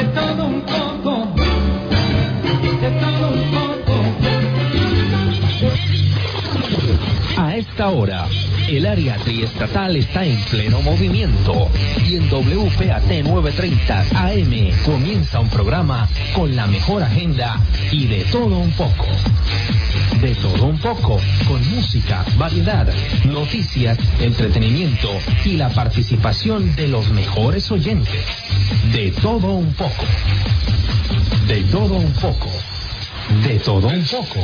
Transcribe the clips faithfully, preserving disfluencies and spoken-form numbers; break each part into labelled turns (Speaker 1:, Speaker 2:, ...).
Speaker 1: todo un poco, de todo un poco.
Speaker 2: A esta hora, el área triestatal está en pleno movimiento y en W P A T novecientos treinta A M comienza un programa con la mejor agenda y de todo un poco. De todo un poco, con música, variedad, noticias, entretenimiento y la participación de los mejores oyentes. De todo un poco. De todo un poco. De todo un poco.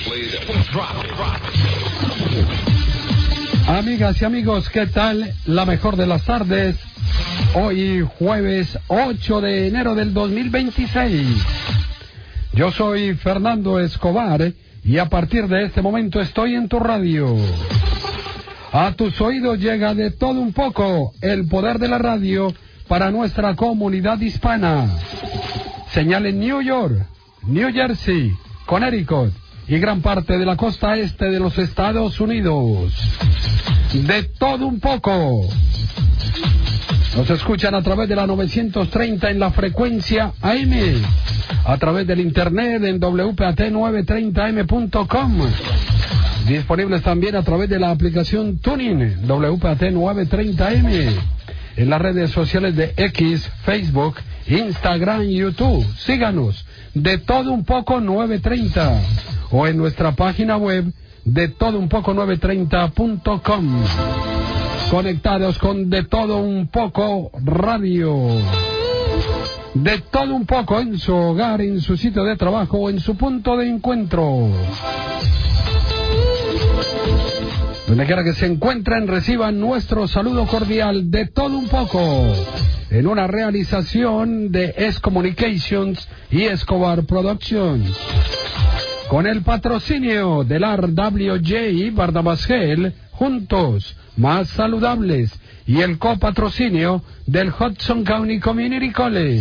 Speaker 3: Amigas y amigos, ¿qué tal? La mejor de las tardes. Hoy jueves ocho de enero del dos mil veintiséis. Yo soy Fernando Escobar y a partir de este momento estoy en tu radio. A tus oídos llega de todo un poco el poder de la radio para nuestra comunidad hispana. Señal en New York, New Jersey, Connecticut y gran parte de la costa este de los Estados Unidos. De todo un poco. Nos escuchan a través de la novecientos treinta en la frecuencia A M, a través del internet en W P A T novecientos treinta M punto com. Disponibles también a través de la aplicación TuneIn, W P A T novecientos treinta M. En las redes sociales de X, Facebook, Instagram y YouTube. Síganos, de todo un poco novecientos treinta. O en nuestra página web, de todo un poco novecientos treinta punto com. Conectados con De Todo Un Poco Radio. De todo un poco en su hogar, en su sitio de trabajo o en su punto de encuentro. Donde quiera que se encuentren, reciban nuestro saludo cordial. De todo un poco. En una realización de S Communications y Escobar Productions. Con el patrocinio del R W J Bardabasgel, juntos, más saludables, y el copatrocinio del Hudson County Community College.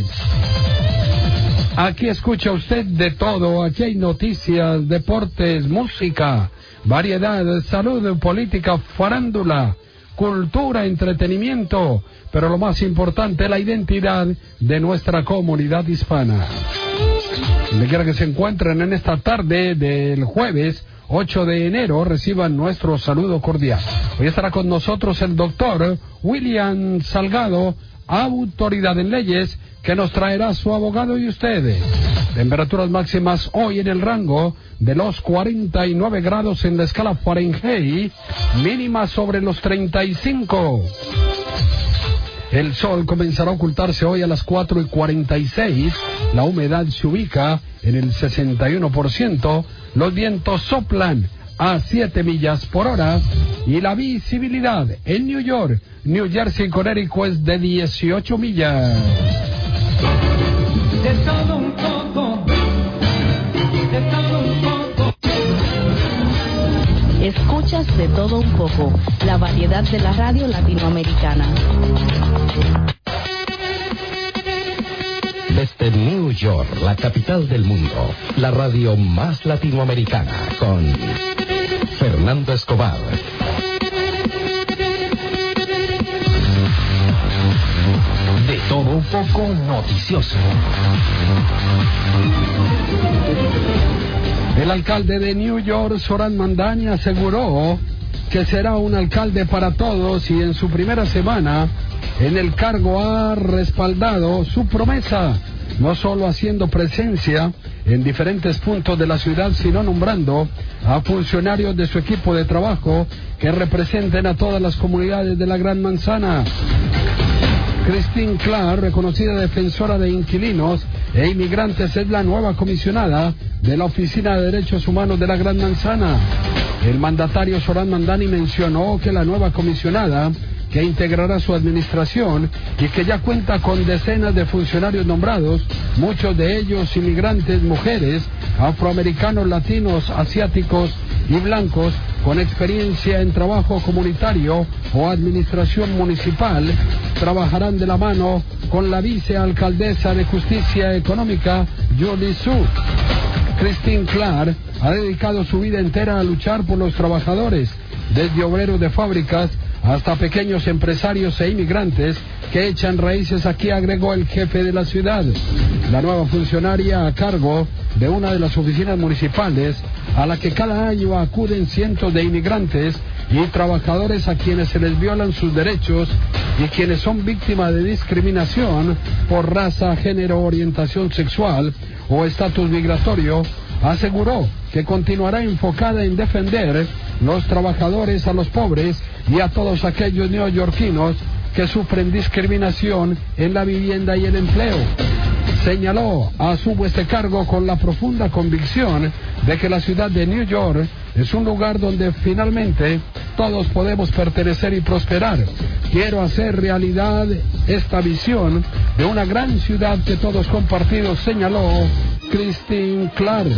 Speaker 3: Aquí escucha usted de todo, aquí hay noticias, deportes, música, variedad, salud, política, farándula, cultura, entretenimiento, pero lo más importante, la identidad de nuestra comunidad hispana. Donde quiera que se encuentren en esta tarde del jueves ocho de enero, reciban nuestro saludo cordial. Hoy estará con nosotros el doctor William Salgado, autoridad en leyes, que nos traerá su abogado y ustedes. Temperaturas máximas hoy en el rango de los cuarenta y nueve grados en la escala Fahrenheit, mínima sobre los treinta y cinco. El sol comenzará a ocultarse hoy a las cuatro y cuarenta y seis, la humedad se ubica en el sesenta y uno por ciento, los vientos soplan a siete millas por hora y la visibilidad en New York, New Jersey y Connecticut es de dieciocho millas.
Speaker 1: De todo un poco, de todo un poco.
Speaker 4: Escuchas De Todo Un Poco, la variedad de la radio latinoamericana.
Speaker 2: Desde New York, la capital del mundo, la radio más latinoamericana, con Fernando Escobar. De todo un poco noticioso.
Speaker 3: El alcalde de New York, Zoran Mandani, aseguró que será un alcalde para todos y en su primera semana en el cargo ha respaldado su promesa, no solo haciendo presencia en diferentes puntos de la ciudad, sino nombrando a funcionarios de su equipo de trabajo que representen a todas las comunidades de la Gran Manzana. Christine Clark, reconocida defensora de inquilinos e inmigrantes, es la nueva comisionada de la Oficina de Derechos Humanos de la Gran Manzana. El mandatario Zoran Mandani mencionó que la nueva comisionada, que integrará su administración y que ya cuenta con decenas de funcionarios nombrados, muchos de ellos inmigrantes, mujeres, afroamericanos, latinos, asiáticos y blancos, con experiencia en trabajo comunitario o administración municipal, trabajarán de la mano con la vicealcaldesa de Justicia Económica, Julie Su. Christine Clark ha dedicado su vida entera a luchar por los trabajadores, desde obreros de fábricas hasta pequeños empresarios e inmigrantes que echan raíces aquí, agregó el jefe de la ciudad. La nueva funcionaria, a cargo de una de las oficinas municipales a la que cada año acuden cientos de inmigrantes y trabajadores a quienes se les violan sus derechos y quienes son víctimas de discriminación por raza, género, orientación sexual o estatus migratorio, aseguró que continuará enfocada en defender los trabajadores, a los pobres y a todos aquellos neoyorquinos que sufren discriminación en la vivienda y el empleo. Señaló, asumo este cargo con la profunda convicción de que la ciudad de New York es un lugar donde finalmente todos podemos pertenecer y prosperar. Quiero hacer realidad esta visión de una gran ciudad que todos compartimos, señaló Christine Clark.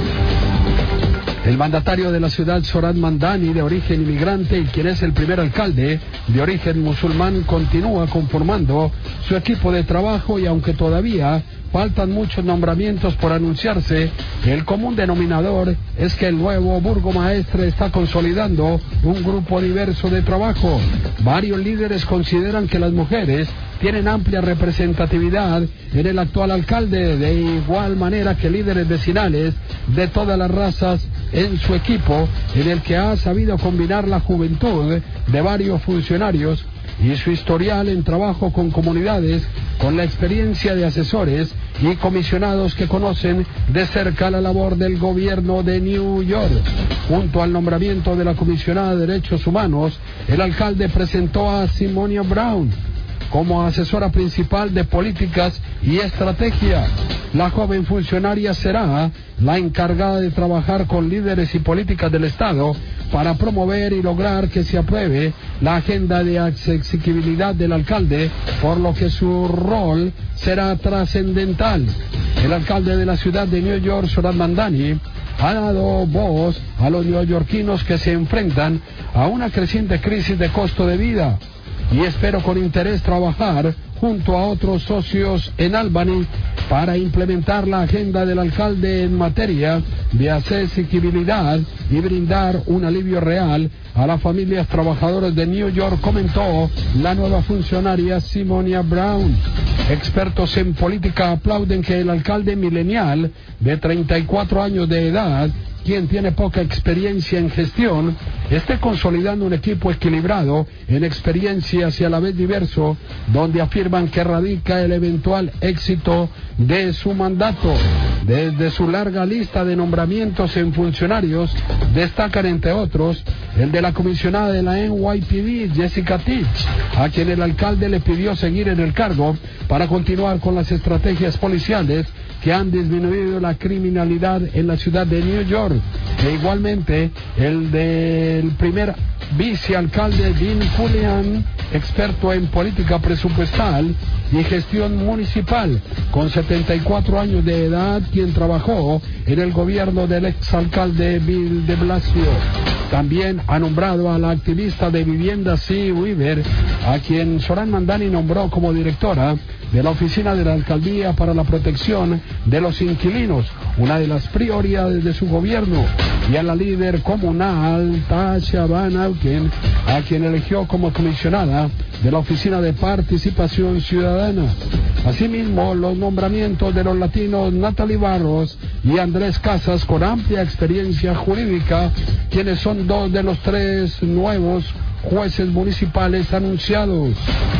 Speaker 3: El mandatario de la ciudad, Zohran Mamdani, de origen inmigrante y quien es el primer alcalde de origen musulmán, continúa conformando su equipo de trabajo y aunque todavía faltan muchos nombramientos por anunciarse, el común denominador es que el nuevo burgomaestre está consolidando un grupo diverso de trabajo. Varios líderes consideran que las mujeres tienen amplia representatividad en el actual alcalde, de igual manera que líderes vecinales de todas las razas en su equipo, en el que ha sabido combinar la juventud de varios funcionarios y su historial en trabajo con comunidades, con la experiencia de asesores y comisionados que conocen de cerca la labor del gobierno de New York. Junto al nombramiento de la comisionada de Derechos Humanos, el alcalde presentó a Simonia Brown como asesora principal de políticas y estrategia. La joven funcionaria será la encargada de trabajar con líderes y políticas del Estado para promover y lograr que se apruebe la agenda de accesibilidad del alcalde, por lo que su rol será trascendental. El alcalde de la ciudad de New York, Zohran Mamdani, ha dado voz a los neoyorquinos que se enfrentan a una creciente crisis de costo de vida, y espero con interés trabajar junto a otros socios en Albany para implementar la agenda del alcalde en materia de accesibilidad y brindar un alivio real a las familias trabajadoras de New York, comentó la nueva funcionaria Simonia Brown. Expertos en política aplauden que el alcalde milenial de treinta y cuatro años de edad, quien tiene poca experiencia en gestión, esté consolidando un equipo equilibrado en experiencias y a la vez diverso, donde afirman que radica el eventual éxito de su mandato. Desde su larga lista de nombramientos en funcionarios, destacan entre otros el de la comisionada de la N Y P D, Jessica Teach, a quien el alcalde le pidió seguir en el cargo para continuar con las estrategias policiales que han disminuido la criminalidad en la ciudad de New York. E igualmente el del primer vicealcalde Dean Julian, experto en política presupuestal y gestión municipal, con setenta y cuatro años de edad, quien trabajó en el gobierno del exalcalde Bill de Blasio. También ha nombrado a la activista de vivienda Sue Weaver, a quien Zohran Mamdani nombró como directora de la Oficina de la Alcaldía para la Protección de los Inquilinos, una de las prioridades de su gobierno, y a la líder comunal Tasha Van Auken, a quien eligió como comisionada de la Oficina de Participación Ciudadana. Asimismo, los nombramientos de los latinos Natalie Barros y Andrés Casas, con amplia experiencia jurídica, quienes son dos de los tres nuevos jueces municipales anunciados.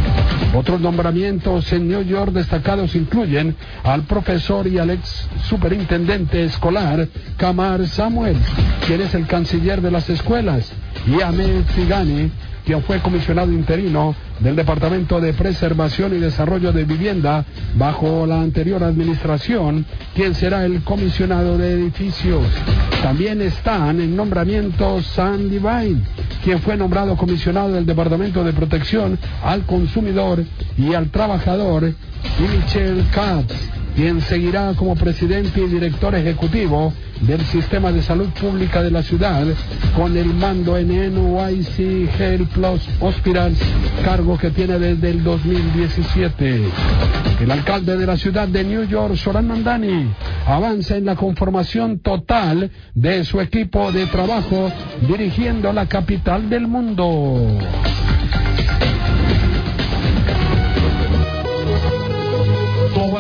Speaker 3: Otros nombramientos en New York destacados incluyen al profesor y al ex superintendente escolar Kamar Samuel, quien es el canciller de las escuelas, y Ahmed Tigani, quien fue comisionado interino del Departamento de Preservación y Desarrollo de Vivienda bajo la anterior administración, quien será el comisionado de edificios. También están en nombramiento Sam Divine, quien fue nombrado comisionado del Departamento de Protección al Consumidor y al Trabajador, y Michelle Katz, quien seguirá como presidente y director ejecutivo del Sistema de Salud Pública de la ciudad, con el mando en N Y C Health Plus Hospitals, cargo que tiene desde el dos mil diecisiete. El alcalde de la ciudad de New York, Zohran Mamdani, avanza en la conformación total de su equipo de trabajo, dirigiendo la capital del mundo.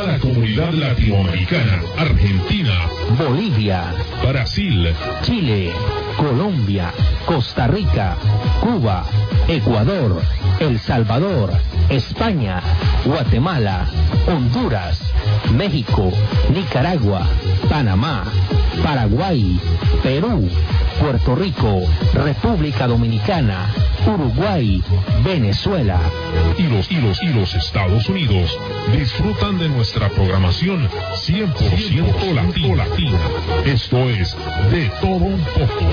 Speaker 5: toda la comunidad latinoamericana, Argentina,
Speaker 2: Bolivia,
Speaker 5: Brasil,
Speaker 2: Chile, Colombia, Costa Rica, Cuba, Ecuador, El Salvador, España, Guatemala, Honduras, México, Nicaragua, Panamá, Paraguay, Perú, Puerto Rico, República Dominicana, Uruguay, Venezuela
Speaker 5: y los, y los, y los Estados Unidos disfrutan de nuestra programación cien por ciento latina. latina. Esto es De Todo Un Poco.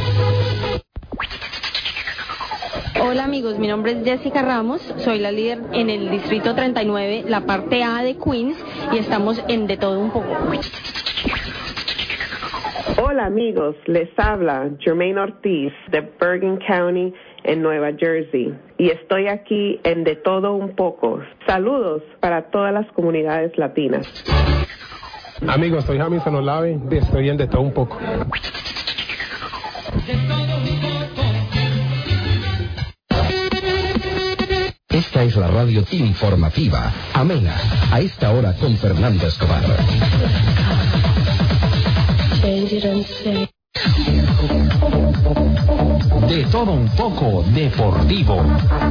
Speaker 6: Hola amigos, mi nombre es Jessica Ramos, soy la líder en el distrito treinta y nueve, la parte A de Queens, y estamos en De Todo Un Poco.
Speaker 7: Hola amigos, les habla Jermaine Ortiz de Bergen County en Nueva Jersey y estoy aquí en De Todo Un Poco. Saludos para todas las comunidades latinas.
Speaker 8: Amigos, soy Jamison Olave, estoy en De Todo Un Poco.
Speaker 2: Esta es la radio informativa, amena, a esta hora con Fernando Escobar. De Todo Un Poco deportivo.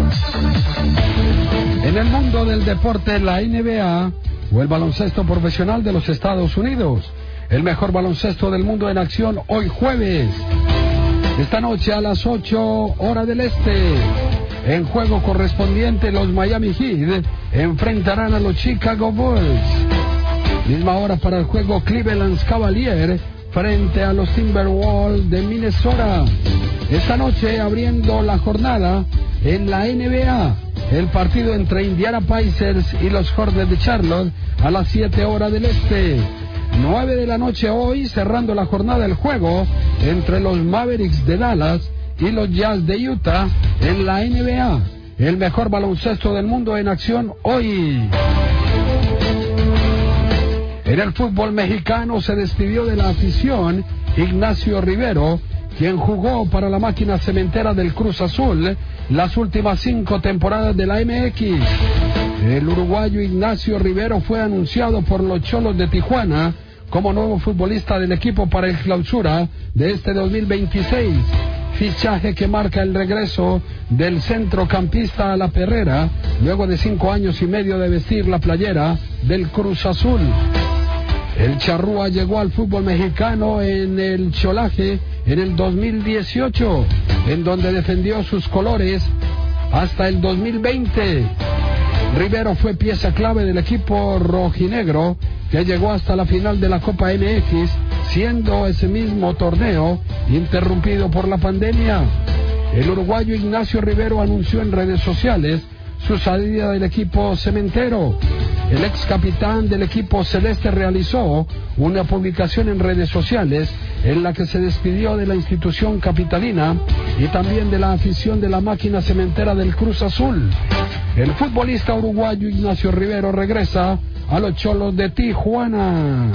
Speaker 3: En el mundo del deporte, la N B A o el baloncesto profesional de los Estados Unidos, el mejor baloncesto del mundo en acción hoy jueves. Esta noche a las ocho hora del este. En juego correspondiente, los Miami Heat enfrentarán a los Chicago Bulls. Misma hora para el juego Cleveland Cavaliers frente a los Timberwolves de Minnesota. Esta noche, abriendo la jornada en la N B A, el partido entre Indiana Pacers y los Hornets de Charlotte a las siete horas del este. nueve de la noche hoy, cerrando la jornada, el juego entre los Mavericks de Dallas y los Jazz de Utah en la N B A. El mejor baloncesto del mundo en acción hoy. En el fútbol mexicano se despidió de la afición Ignacio Rivero, quien jugó para la máquina cementera del Cruz Azul las últimas cinco temporadas de la M X. El uruguayo Ignacio Rivero fue anunciado por los Cholos de Tijuana como nuevo futbolista del equipo para el clausura de este dos mil veintiséis. Fichaje que marca el regreso del centrocampista a la perrera luego de cinco años y medio de vestir la playera del Cruz Azul. El charrúa llegó al fútbol mexicano en el Cholaje en el dos mil dieciocho, en donde defendió sus colores hasta el dos mil veinte. Rivero fue pieza clave del equipo rojinegro que llegó hasta la final de la Copa M X, siendo ese mismo torneo interrumpido por la pandemia. El uruguayo Ignacio Rivero anunció en redes sociales su salida del equipo cementero. El ex capitán del equipo celeste realizó una publicación en redes sociales en la que se despidió de la institución capitalina y también de la afición de la máquina cementera del Cruz Azul. El futbolista uruguayo Ignacio Rivero regresa a los Cholos de Tijuana.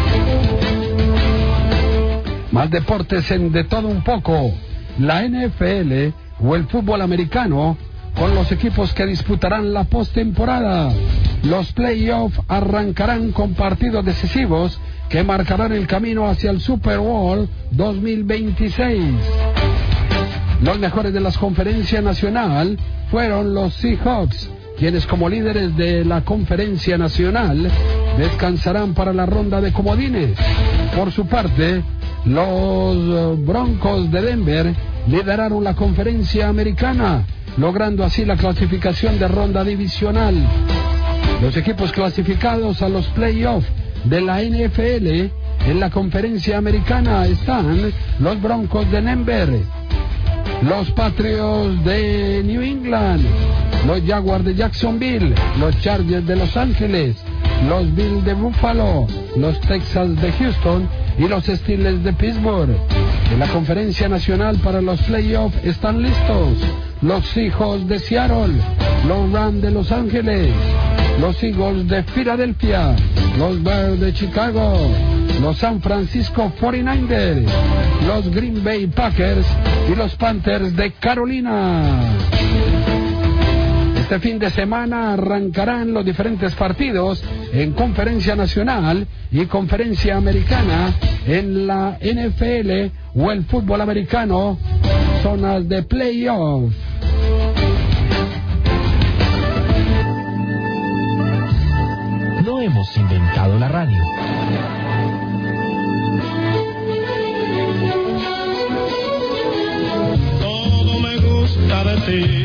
Speaker 3: Más deportes en De Todo Un Poco. La N F L o el fútbol americano con los equipos que disputarán la postemporada. Los playoffs arrancarán con partidos decisivos que marcarán el camino hacia el Super Bowl dos mil veintiséis. Los mejores de la conferencia nacional fueron los Seahawks, quienes como líderes de la conferencia nacional descansarán para la ronda de comodines. Por su parte, los Broncos de Denver lideraron la conferencia americana, logrando así la clasificación de ronda divisional. Los equipos clasificados a los playoffs de la N F L en la conferencia americana están los Broncos de Denver, los Patriots de New England, los Jaguars de Jacksonville, los Chargers de Los Ángeles, los Bills de Buffalo, los Texans de Houston y los Steelers de Pittsburgh. En la conferencia nacional para los playoffs están listos los Seahawks de Seattle, los Rams de Los Ángeles, los Eagles de Filadelfia, los Bears de Chicago, los San Francisco cuarenta y nueve ers, los Green Bay Packers y los Panthers de Carolina. Este fin de semana arrancarán los diferentes partidos en Conferencia Nacional y Conferencia Americana en la N F L o el fútbol americano, zonas de playoff.
Speaker 2: No hemos inventado la radio.
Speaker 9: Todo me gusta de ti.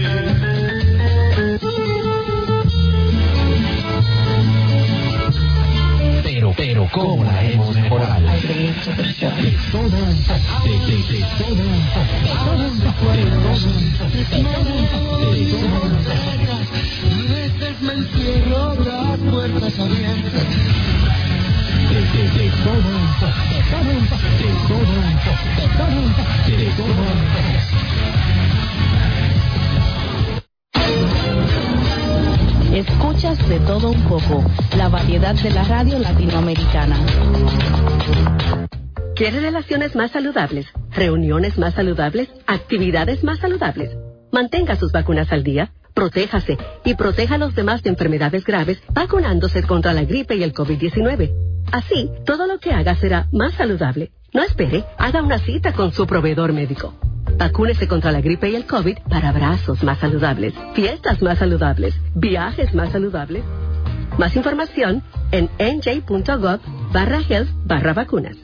Speaker 2: Pero, pero, ¿cómo la hemos mejorado? De todo un poco, de todo un poco, de todo un poco, de todo un poco, de todo un poco.
Speaker 9: A veces me encierro las puertas abiertas.
Speaker 2: De, de, de todo un poco, de todo un poco, de todo un poco, de todo un poco, de todo un poco.
Speaker 4: Escuchas De Todo Un Poco, la variedad de la radio latinoamericana.
Speaker 10: ¿Quiere relaciones más saludables? ¿Reuniones más saludables? ¿Actividades más saludables? Mantenga sus vacunas al día, protéjase y proteja a los demás de enfermedades graves vacunándose contra la gripe y el COVID diecinueve. Así, todo lo que haga será más saludable. No espere, haga una cita con su proveedor médico. Vacúnese contra la gripe y el COVID para abrazos más saludables, fiestas más saludables, viajes más saludables. Más información en n j punto gov barra health barra vacunas.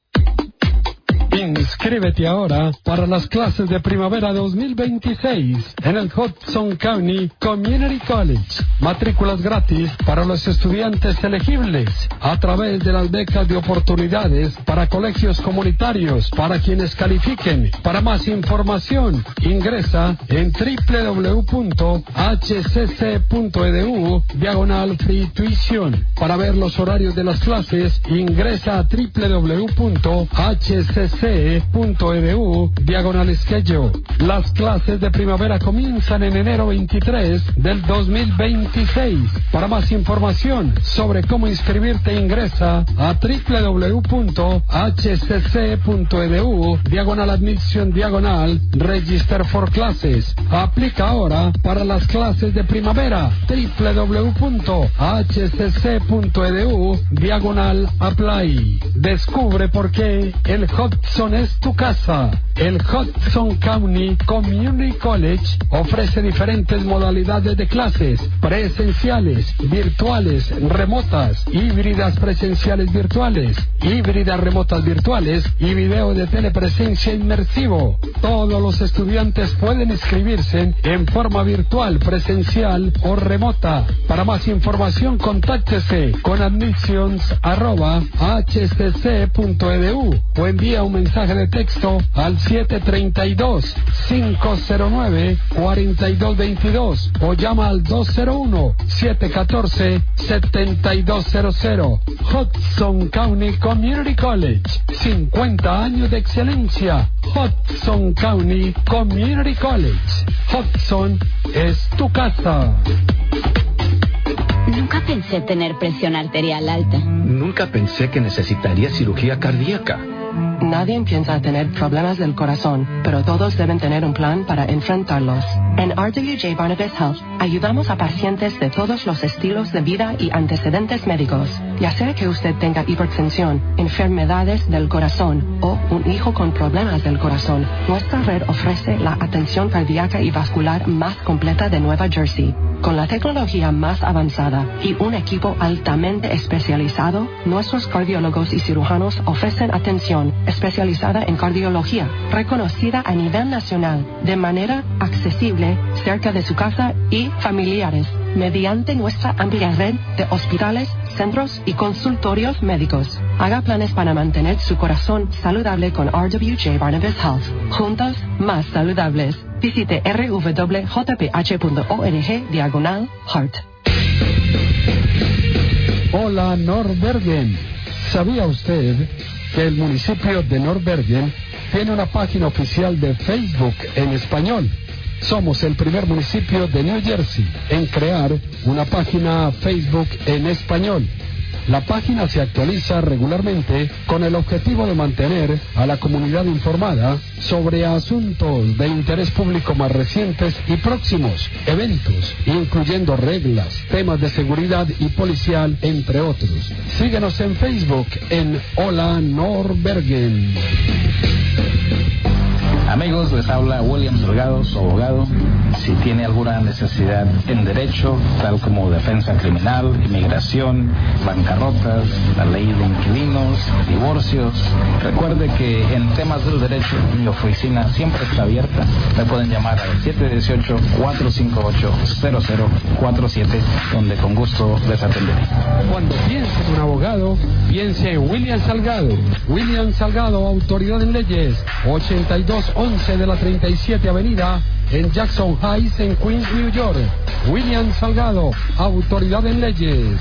Speaker 3: Inscríbete ahora para las clases de primavera dos mil veintiséis en el Hudson County Community College. Matrículas gratis para los estudiantes elegibles a través de las becas de oportunidades para colegios comunitarios para quienes califiquen. Para más información, ingresa en w w w punto h c c punto e d u diagonal free tuition. Para ver los horarios de las clases, ingresa a w w w punto h c c punto e d u diagonal schedule. Las clases de primavera comienzan en enero veintitrés del dos mil veintiséis. Para más información sobre cómo inscribirte, ingresa a w w w punto h c c punto e d u diagonal admission diagonal register for classes. Aplica ahora para las clases de primavera. w w w punto h c c punto e d u diagonal apply. Descubre por qué el Hudson es tu casa. El Hudson County Community College ofrece diferentes modalidades de clases: presenciales, virtuales, remotas, híbridas presenciales virtuales, híbridas remotas virtuales y video de telepresencia inmersivo. Todos los estudiantes pueden inscribirse en forma virtual, presencial o remota. Para más información, contáctese con admissions arroba h c c punto e d u o envía un mensaje de texto al siete tres dos, cinco cero nueve, cuatro dos dos dos o llama al dos cero uno, siete uno cuatro, siete dos cero cero. Hudson County Community College, cincuenta años de excelencia. Hudson County Community College. Hudson es tu casa.
Speaker 11: Nunca pensé tener presión arterial alta.
Speaker 12: Nunca pensé que necesitaría cirugía cardíaca.
Speaker 13: Nadie piensa tener problemas del corazón, pero todos deben tener un plan para enfrentarlos. En R W J Barnabas Health ayudamos a pacientes de todos los estilos de vida y antecedentes médicos. Ya sea que usted tenga hipertensión, enfermedades del corazón o un hijo con problemas del corazón, nuestra red ofrece la atención cardíaca y vascular más completa de Nueva Jersey. Con la tecnología más avanzada y un equipo altamente especializado, nuestros cardiólogos y cirujanos ofrecen atención especializada en cardiología, reconocida a nivel nacional, de manera accesible, cerca de su casa y familiares, mediante nuestra amplia red de hospitales, centros y consultorios médicos. Haga planes para mantener su corazón saludable con R W J Barnabas Health. Juntos, más saludables. Visite r w w punto j p h punto org diagonal heart.
Speaker 3: Hola, Norbergen. ¿Sabía usted que el municipio de Norbergen tiene una página oficial de Facebook en español? Somos el primer municipio de New Jersey en crear una página Facebook en español. La página se actualiza regularmente con el objetivo de mantener a la comunidad informada sobre asuntos de interés público más recientes y próximos, eventos, incluyendo reglas, temas de seguridad y policial, entre otros. Síguenos en Facebook en Hola Norbergen.
Speaker 14: Amigos, les habla William Delgado, su abogado. Si tiene alguna necesidad en derecho, tal como defensa criminal, inmigración, bancarrotas, la ley de inquilinos, divorcios, recuerde que en temas del derecho mi oficina siempre está abierta. Me pueden llamar al siete uno ocho, cuatro cinco ocho, cero cero cuatro siete, donde con gusto les atenderé.
Speaker 3: Cuando piense en un abogado, piense en William Salgado. William Salgado, autoridad en leyes, ochenta y dos once de la treinta y siete Avenida, en Jackson Heights, en Queens, New York. William Salgado, autoridad en leyes.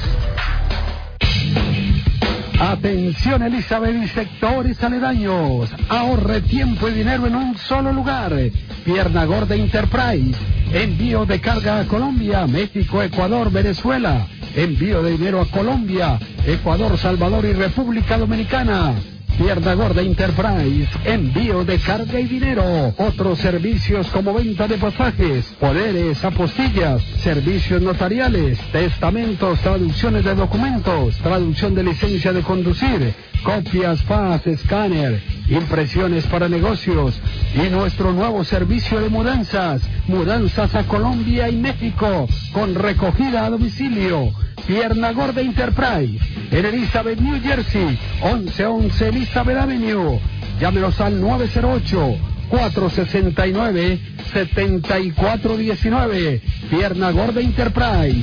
Speaker 3: Atención, Elizabeth y sectores aledaños. Ahorre tiempo y dinero en un solo lugar. Pierna Gorda Enterprise. Envío de carga a Colombia, México, Ecuador, Venezuela. Envío de dinero a Colombia, Ecuador, Salvador y República Dominicana. Pierna Gorda Enterprise, envío de carga y dinero. Otros servicios como venta de pasajes, poderes, apostillas, servicios notariales, testamentos, traducciones de documentos, traducción de licencia de conducir, copias, fax, escáner, impresiones para negocios y nuestro nuevo servicio de mudanzas, mudanzas a Colombia y México con recogida a domicilio. Pierna Gorda Enterprise, en Elizabeth, New Jersey, once once Elizabeth Avenue. Llámenos al nueve cero ocho, cuatro seis nueve, siete cuatro uno nueve. Pierna Gorda Enterprise.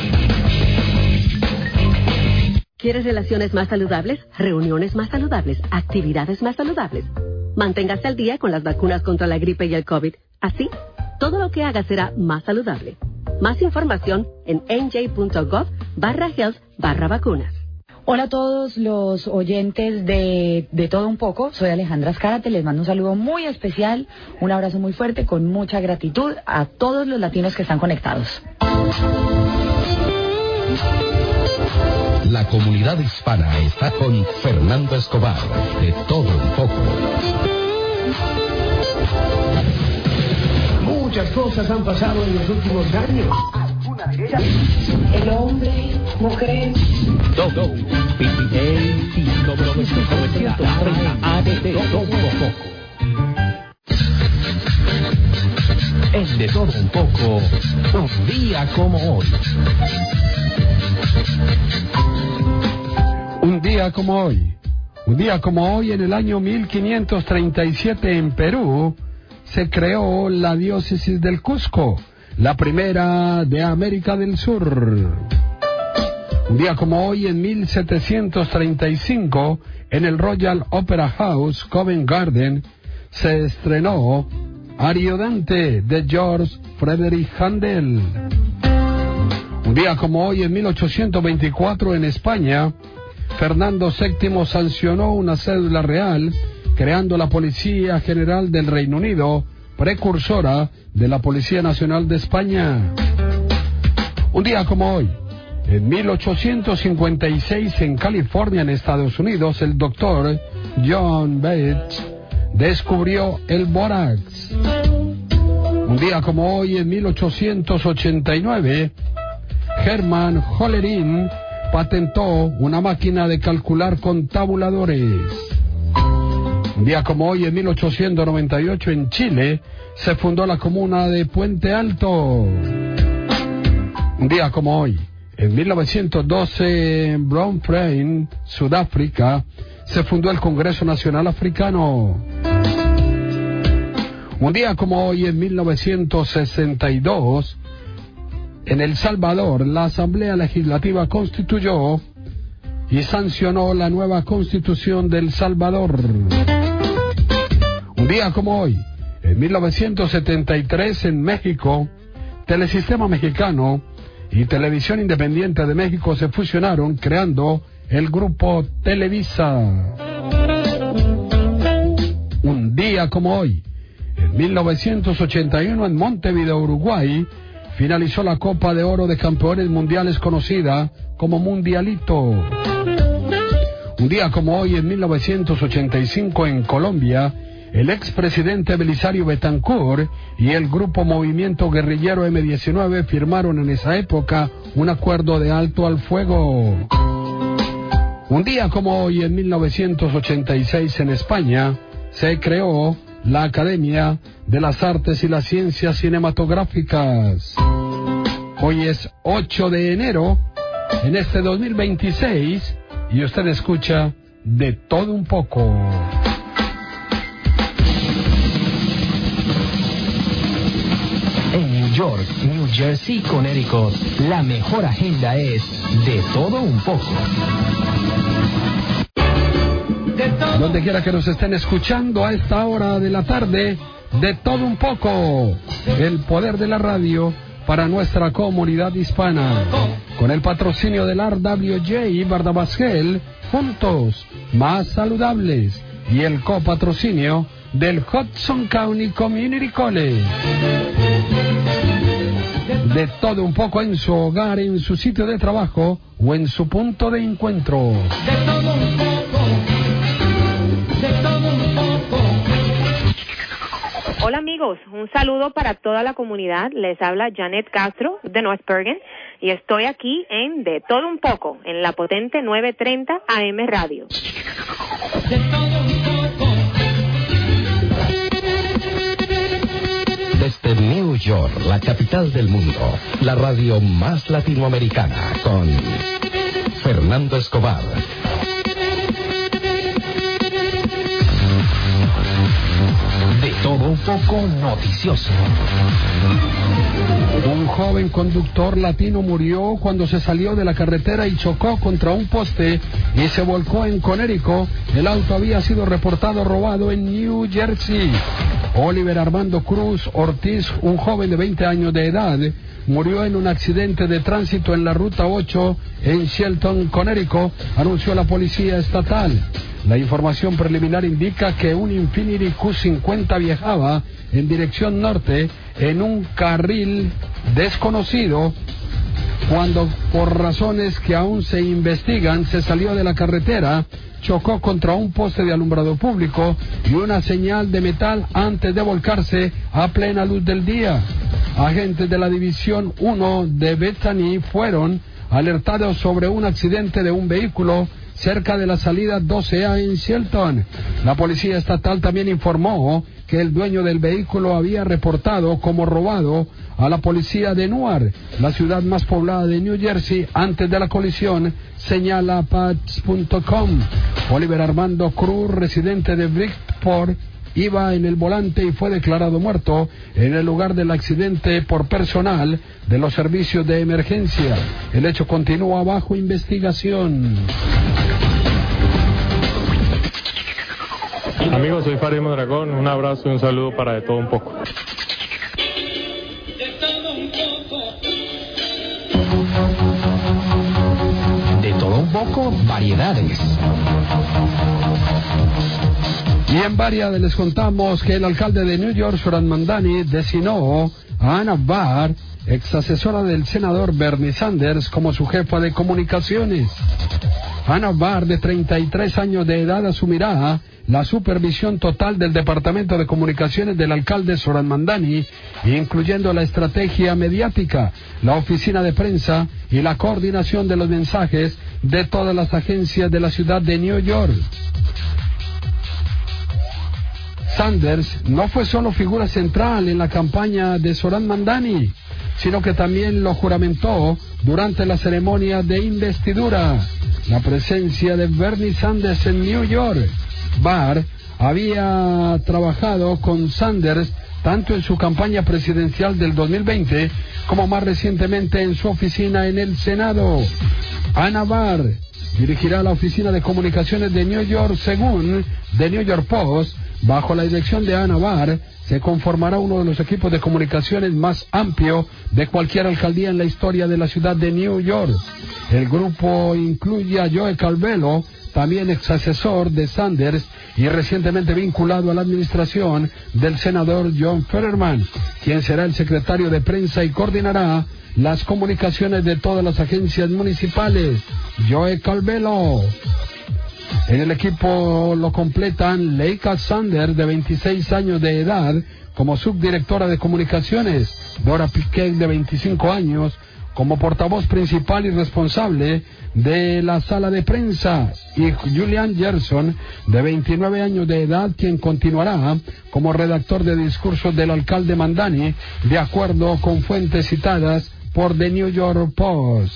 Speaker 10: ¿Quieres relaciones más saludables? Reuniones más saludables, actividades más saludables. Manténgase al día con las vacunas contra la gripe y el COVID. Así, todo lo que haga será más saludable. Más información en n j punto gov barra health barra vacunas.
Speaker 15: Hola a todos los oyentes de, de Todo Un Poco, soy Alejandra Azcárate, les mando un saludo muy especial, un abrazo muy fuerte, con mucha gratitud a todos los latinos que están conectados.
Speaker 2: La comunidad hispana está con Fernando Escobar, de Todo Un Poco.
Speaker 16: Muchas cosas han pasado en los últimos años. Alguna de ellas. El hombre, mujer.
Speaker 2: Todo. P P A y novecientos treinta A D T. Todo Un Poco. En De Todo Un Poco, un día como hoy.
Speaker 3: Un día como hoy. Un día como hoy, en el año mil quinientos treinta y siete, en Perú, se creó la diócesis del Cusco, la primera de América del Sur. Un día como hoy, en mil setecientos treinta y cinco, en el Royal Opera House, Covent Garden, se estrenó Ariodante, de George Frederick Handel. Un día como hoy, en mil ochocientos veinticuatro, en España, Fernando séptimo sancionó una cédula real creando la Policía General del Reino Unido, precursora de la Policía Nacional de España. Un día como hoy, en mil ochocientos cincuenta y seis, en California, en Estados Unidos, el doctor John Bates descubrió el bórax. Un día como hoy, en mil ochocientos ochenta y nueve, Hermann Hollerin patentó una máquina de calcular con tabuladores. Un día como hoy, en mil ochocientos noventa y ocho, en Chile, se fundó la comuna de Puente Alto. Un día como hoy, en mil novecientos doce, en Bloemfontein, Sudáfrica, se fundó el Congreso Nacional Africano. Un día como hoy, en mil novecientos sesenta y dos, en El Salvador, la Asamblea Legislativa constituyó y sancionó la nueva Constitución de El Salvador. Un día como hoy, en mil novecientos setenta y tres, en México, Telesistema Mexicano y Televisión Independiente de México se fusionaron, creando el grupo Televisa. Un día como hoy, en mil novecientos ochenta y uno, en Montevideo, Uruguay, finalizó la Copa de Oro de Campeones Mundiales conocida como Mundialito. Un día como hoy, en mil novecientos ochenta y cinco, en Colombia, el expresidente Belisario Betancourt y el grupo Movimiento Guerrillero eme diecinueve firmaron en esa época un acuerdo de alto al fuego. Un día como hoy, en mil novecientos ochenta y seis, en España, se creó la Academia de las Artes y las Ciencias Cinematográficas. Hoy es ocho de enero, en este dos mil veintiséis, y usted escucha De Todo Un Poco.
Speaker 2: En New York, New Jersey, Connecticut, la mejor agenda es De Todo Un Poco.
Speaker 3: Donde quiera que nos estén escuchando a esta hora de la tarde, De Todo Un Poco, el poder de la radio para nuestra comunidad hispana. Con el patrocinio del R W J Bardabasgel, juntos, más saludables, y el copatrocinio del Hudson County Community College. De Todo Un Poco en su hogar, en su sitio de trabajo o en su punto de encuentro.
Speaker 1: De todo un poco, de todo un poco.
Speaker 17: Hola amigos, un saludo para toda la comunidad. Les habla Janet Castro de North Bergen y estoy aquí en De Todo Un Poco, en la potente novecientos treinta A M Radio.
Speaker 1: De todo un poco.
Speaker 2: Desde New York, la capital del mundo, la radio más latinoamericana, con Fernando Escobar. De Todo Un Poco noticioso.
Speaker 3: Un joven conductor latino murió cuando se salió de la carretera y chocó contra un poste y se volcó en Connecticut. El auto había sido reportado robado en New Jersey. Oliver Armando Cruz Ortiz, un joven de veinte años de edad, murió en un accidente de tránsito en la ruta ocho en Shelton, Connecticut, anunció la policía estatal. La información preliminar indica que un Infiniti Q cincuenta viajaba en dirección norte en un carril desconocido cuando, por razones que aún se investigan, se salió de la carretera, chocó contra un poste de alumbrado público y una señal de metal antes de volcarse a plena luz del día. Agentes de la División uno de Bethany fueron alertados sobre un accidente de un vehículo cerca de la salida doce A en Shelton. La policía estatal también informó que el dueño del vehículo había reportado como robado a la policía de Newark, la ciudad más poblada de New Jersey, antes de la colisión, señala Pats punto com. Oliver Armando Cruz, residente de Bridgeport, iba en el volante y fue declarado muerto en el lugar del accidente por personal de los servicios de emergencia. El hecho continúa bajo investigación.
Speaker 8: Amigos, soy Farid Mondragón, un abrazo y un saludo para De Todo Un Poco.
Speaker 2: De Todo Un Poco, variedades.
Speaker 3: Y en varias les contamos que el alcalde de New York, Zohran Mamdani, designó a Ana Barr, ex asesora del senador Bernie Sanders, como su jefa de comunicaciones. Ana Barr, de treinta y tres años de edad, asumirá la supervisión total del Departamento de Comunicaciones del alcalde Zohran Mamdani, incluyendo la estrategia mediática, la oficina de prensa y la coordinación de los mensajes de todas las agencias de la ciudad de New York. Sanders no fue solo figura central en la campaña de Zohran Mamdani, sino que también lo juramentó durante la ceremonia de investidura. La presencia de Bernie Sanders en New York. Barr había trabajado con Sanders tanto en su campaña presidencial del dos mil veinte como más recientemente en su oficina en el Senado. Ana Barr dirigirá la oficina de comunicaciones de New York, según The New York Post. Bajo la dirección de Ana Barr se conformará uno de los equipos de comunicaciones más amplio de cualquier alcaldía en la historia de la ciudad de New York. El grupo incluye a Joe Calvello, también ex asesor de Sanders y recientemente vinculado a la administración del senador John Fetterman, quien será el secretario de prensa y coordinará las comunicaciones de todas las agencias municipales. Joe Calvelo. En el equipo lo completan Leica Sanders, de veintiséis años de edad, como subdirectora de comunicaciones, Dora Piquet, de veinticinco años, como portavoz principal y responsable de la sala de prensa, y Julian Gerson, de veintinueve años de edad, quien continuará como redactor de discursos del alcalde Mandani, de acuerdo con fuentes citadas por The New York Post.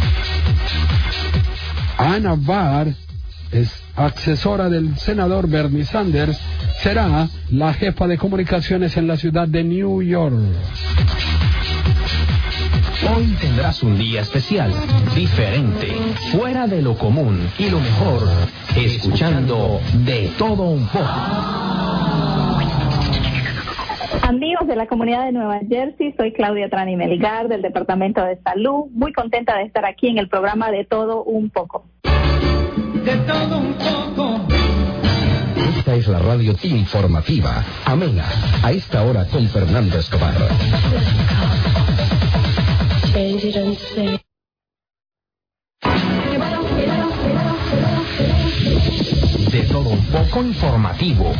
Speaker 3: Anna Barr, es asesora del senador Bernie Sanders, será la jefa de comunicaciones en la ciudad de New York.
Speaker 2: Hoy tendrás un día especial, diferente, fuera de lo común y lo mejor, escuchando de todo un poco.
Speaker 18: Amigos de la comunidad de Nueva Jersey, soy Claudia Trani Melgar del Departamento de Salud, muy contenta de estar aquí en el programa De Todo Un Poco.
Speaker 1: De todo un poco.
Speaker 2: Esta es la radio informativa, amena, a esta hora con Fernando Escobar. De todo un poco informativo.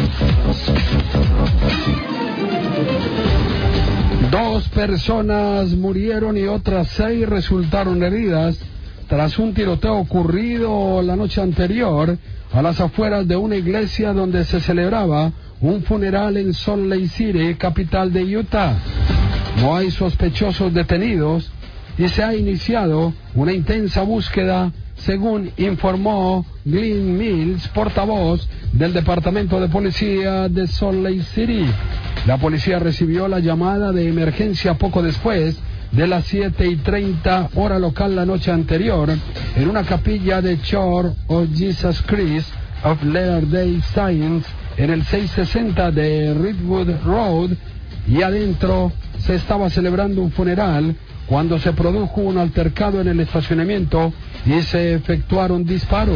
Speaker 3: Dos personas murieron y otras seis resultaron heridas tras un tiroteo ocurrido la noche anterior a las afueras de una iglesia donde se celebraba un funeral en Salt Lake City, capital de Utah. No hay sospechosos detenidos y se ha iniciado una intensa búsqueda, según informó Glenn Mills, portavoz del Departamento de Policía de Salt Lake City. La policía recibió la llamada de emergencia poco después de las siete y treinta hora local la noche anterior en una capilla de Church of Jesus Christ of Latter-day Saints en el seiscientos sesenta de Redwood Road, y adentro se estaba celebrando un funeral cuando se produjo un altercado en el estacionamiento y se efectuaron disparos.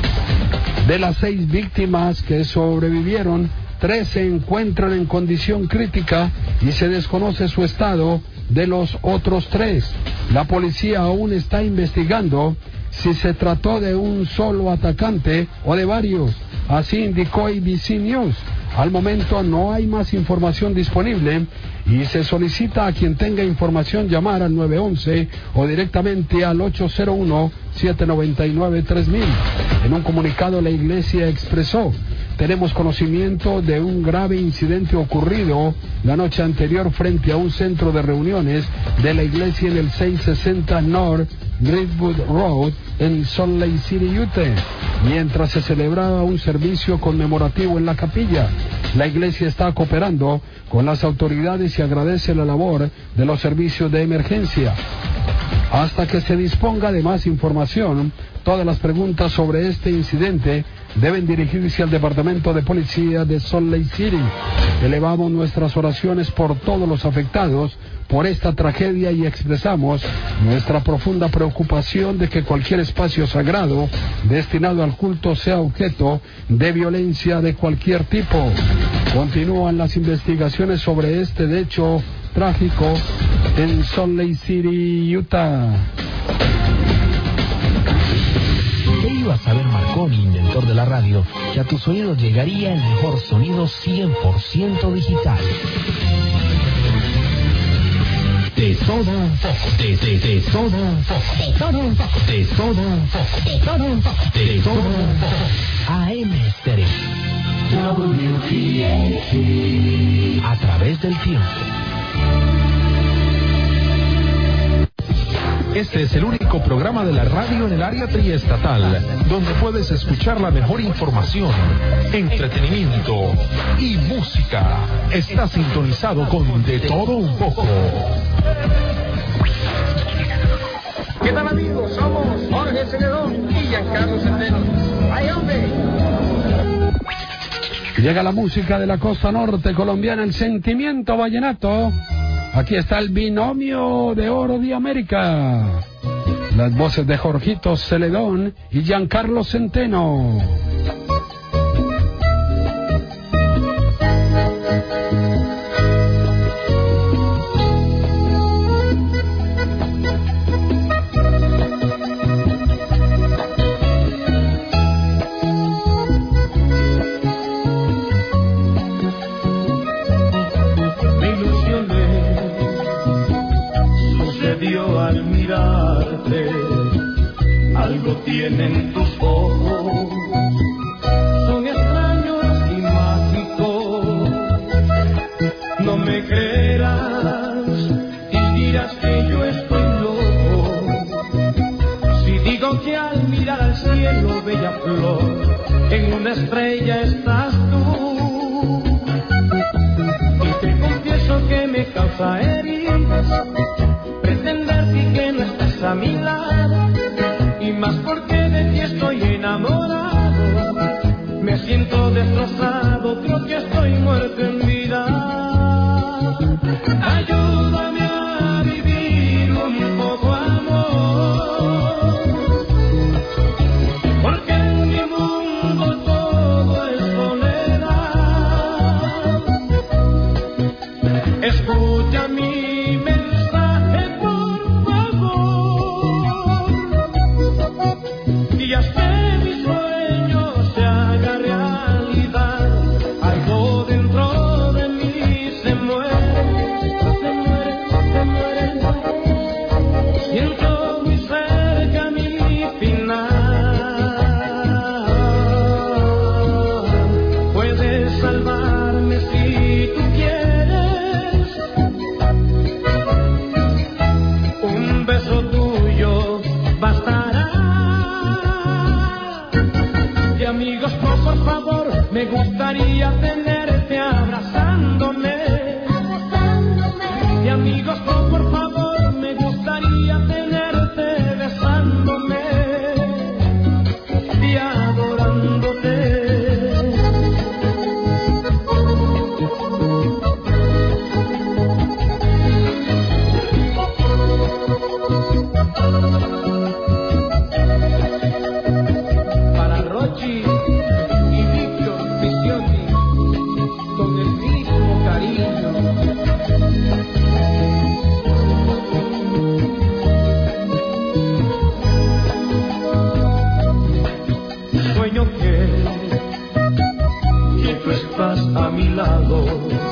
Speaker 3: De las seis víctimas que sobrevivieron, tres se encuentran en condición crítica y se desconoce su estado de los otros tres. La policía aún está investigando si se trató de un solo atacante o de varios, así indicó A B C News. Al momento no hay más información disponible y se solicita a quien tenga información llamar al nueve once o directamente al ocho cero uno, siete nueve nueve, tres mil. En un comunicado la iglesia expresó: tenemos conocimiento de un grave incidente ocurrido la noche anterior frente a un centro de reuniones de la iglesia en el seiscientos sesenta North Redwood Road en Salt Lake City, Utah, mientras se celebraba un servicio conmemorativo en la capilla. La iglesia está cooperando con las autoridades y agradece la labor de los servicios de emergencia. Hasta que se disponga de más información, todas las preguntas sobre este incidente deben dirigirse al Departamento de Policía de Salt Lake City. Elevamos nuestras oraciones por todos los afectados por esta tragedia y expresamos nuestra profunda preocupación de que cualquier espacio sagrado destinado al culto sea objeto de violencia de cualquier tipo. Continúan las investigaciones sobre este hecho trágico en Salt Lake City, Utah.
Speaker 2: ¿Qué iba a saber Marconi, inventor de la radio, que a tus oídos llegaría el mejor sonido cien por ciento digital? De todo un poco, de, de, de todo un poco, de todo un poco, de todo un poco, de todo un poco, de todo un poco. A M Stereo. W P A T. A través del tiempo. Este es el único programa de la radio en el área triestatal donde puedes escuchar la mejor información, entretenimiento y música. Está sintonizado con De Todo Un Poco.
Speaker 19: ¿Qué tal, amigos? Somos Jorge Celedón y Giancarlo Centeno. ¡Ay, hombre!
Speaker 3: Llega la música de la costa norte colombiana, el sentimiento vallenato. Aquí está el binomio de oro de América. Las voces de Jorgito Celedón y Giancarlo Centeno.
Speaker 20: Al mirarte, algo tienen tus ojos, son extraños y mágicos. No me creerás y dirás que yo estoy loco si digo que al mirar al cielo, bella flor, en una estrella estás tú. Y te confieso que me causa heridas pretender que no estás a mi lado, y más porque de ti estoy enamorado. Me siento destrozado, creo que estoy muerto en vida. Ayúdame a vivir un poco, amor, porque en mi mundo todo es soledad. Escucha mi mensaje, y haz que mi sueño se haga realidad. Algo dentro de mí se muere, se muere, se muere. Siento muy cerca mi final. Puedes salvarme si tú quieres. Un beso tuyo bastará. Amigos, no, por favor, me gustaría tenerte abrazándome. Y amigos, no, por favor, me gustaría tenerte besándome y adorándote. Para Rochi y Víctor Visioni, con el mismo cariño. Sueño que, que tú estás a mi lado,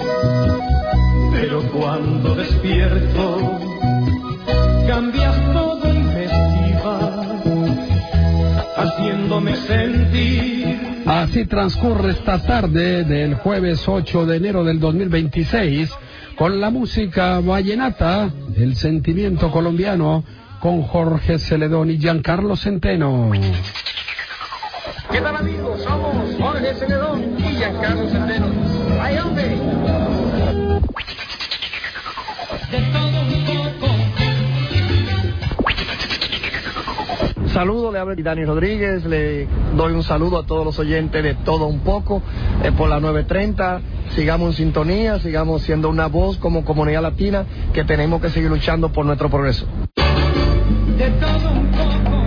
Speaker 20: pero cuando despierto cambias todo y me esquivas, haciéndome sentir.
Speaker 3: Así transcurre esta tarde del jueves ocho de enero del dos mil veintiséis con la música vallenata, el sentimiento colombiano, con Jorge Celedón y Giancarlo Centeno.
Speaker 19: ¿Qué tal, amigos? Somos Jorge Celedón y Giancarlo Centeno. ¡Ay, hombre!
Speaker 1: De todo un poco.
Speaker 21: Saludo, le habla Dani Rodríguez, le doy un saludo a todos los oyentes de Todo Un Poco eh, por la nueve treinta. Sigamos en sintonía, sigamos siendo una voz como comunidad latina, que tenemos que seguir luchando por nuestro progreso.
Speaker 1: De todo un poco.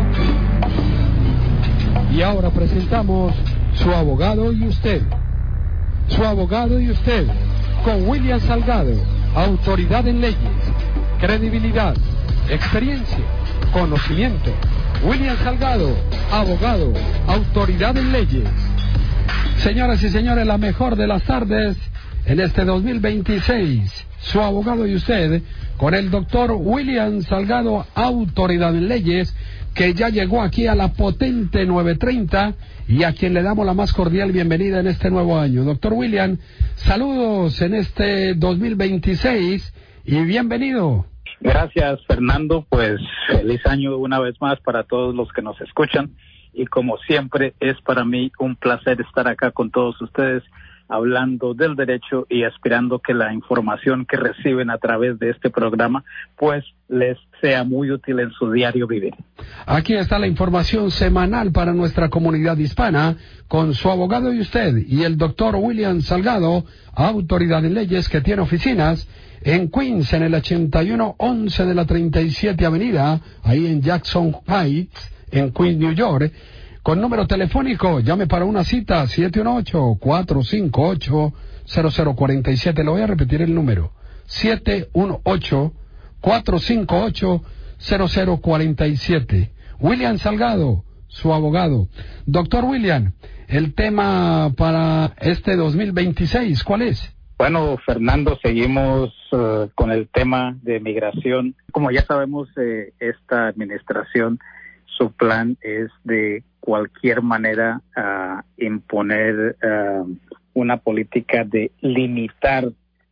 Speaker 3: Y ahora presentamos Su Abogado y Usted. Su Abogado y Usted, con William Salgado, autoridad en leyes, credibilidad, experiencia, conocimiento. William Salgado, abogado, autoridad en leyes. Señoras y señores, la mejor de las tardes en este dos mil veintiséis. Su Abogado y Usted, con el doctor William Salgado, autoridad en leyes, que ya llegó aquí a la potente nueve treinta y a quien le damos la más cordial bienvenida en este nuevo año. Doctor William, saludos en este dos mil veintiséis y bienvenido.
Speaker 22: Gracias, Fernando. Pues feliz año una vez más para todos los que nos escuchan, y como siempre es para mí un placer estar acá con todos ustedes hablando del derecho y aspirando que la información que reciben a través de este programa pues les sea muy útil en su diario vivir.
Speaker 3: Aquí está la información semanal para nuestra comunidad hispana con su abogado y usted y el doctor William Salgado, autoridad en leyes que tiene oficinas en Queens, en el ochenta y uno once de la treinta y siete Avenida, ahí en Jackson Heights, en Queens, New York. Con número telefónico, llame para una cita, siete uno ocho, cuatro cinco ocho, cero cero cuatro siete. Le voy a repetir el número, siete uno ocho, cuatro cinco ocho, cero cero cuatro siete. William Salgado, su abogado. Doctor William, el tema para este dos mil veintiséis, ¿cuál es?
Speaker 22: Bueno, Fernando, seguimos uh, con el tema de migración. Como ya sabemos, eh, esta administración, su plan es de cualquier manera uh, imponer uh, una política de limitar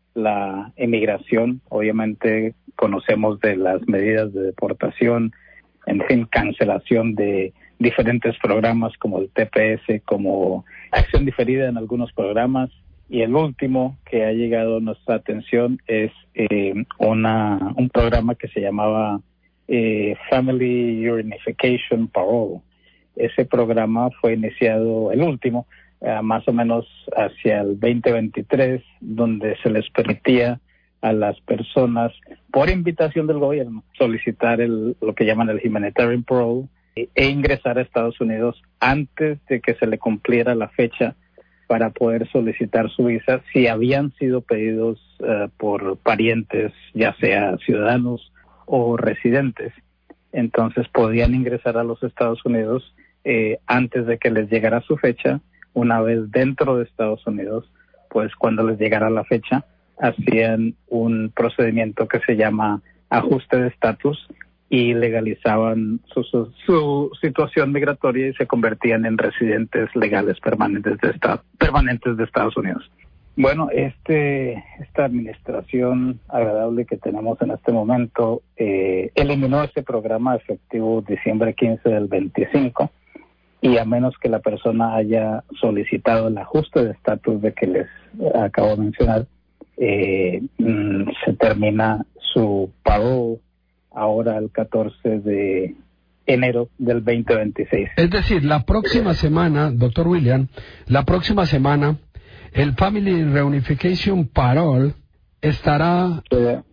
Speaker 22: la emigración. Obviamente conocemos de las medidas de deportación, en fin, cancelación de diferentes programas como el T P S, como acción diferida en algunos programas. Y el último que ha llegado a nuestra atención es eh, una un programa que se llamaba eh, Family Reunification Parole. Ese programa fue iniciado, el último, uh, más o menos hacia el veinte veintitrés, donde se les permitía a las personas, por invitación del gobierno, solicitar el, lo que llaman el Humanitarian Parole e, e ingresar a Estados Unidos antes de que se le cumpliera la fecha para poder solicitar su visa si habían sido pedidos uh, por parientes, ya sea ciudadanos o residentes. Entonces podían ingresar a los Estados Unidos eh, antes de que les llegara su fecha. Una vez dentro de Estados Unidos, pues cuando les llegara la fecha, hacían un procedimiento que se llama ajuste de estatus y legalizaban su, su, su situación migratoria y se convertían en residentes legales permanentes de, esta, permanentes de Estados Unidos. Bueno, este esta administración agradable que tenemos en este momento eh, eliminó este programa efectivo diciembre quince del veinticinco, y a menos que la persona haya solicitado el ajuste de estatus de que les acabo de mencionar, eh, mm, se termina su pago ahora el catorce de enero del veinte veintiséis.
Speaker 3: Es decir, la próxima semana, doctor William, la próxima semana el Family Reunification Parole estará